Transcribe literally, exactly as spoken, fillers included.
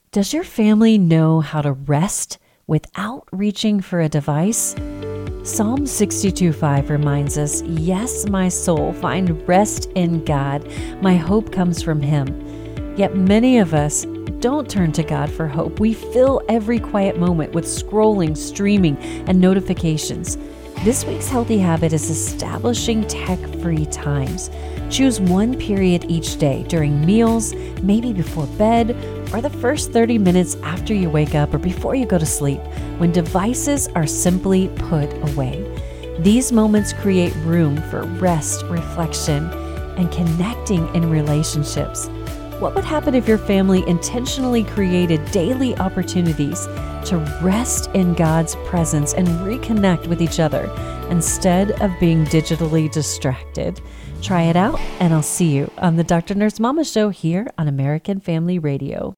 Does your family know how to rest without reaching for a device? Psalm sixty-two five reminds us, "Yes, my soul, find rest in God. My hope comes from Him." Yet many of us don't turn to God for hope. We fill every quiet moment with scrolling, streaming, and notifications. This week's healthy habit is establishing tech-free times. Choose one period each day during meals, maybe before bed, or the first thirty minutes after you wake up or before you go to sleep, when devices are simply put away. These moments create room for rest, reflection, and connecting in relationships. What would happen if your family intentionally created daily opportunities to rest in God's presence and reconnect with each other instead of being digitally distracted? Try it out, and I'll see you on the Doctor Nurse Mama Show here on American Family Radio.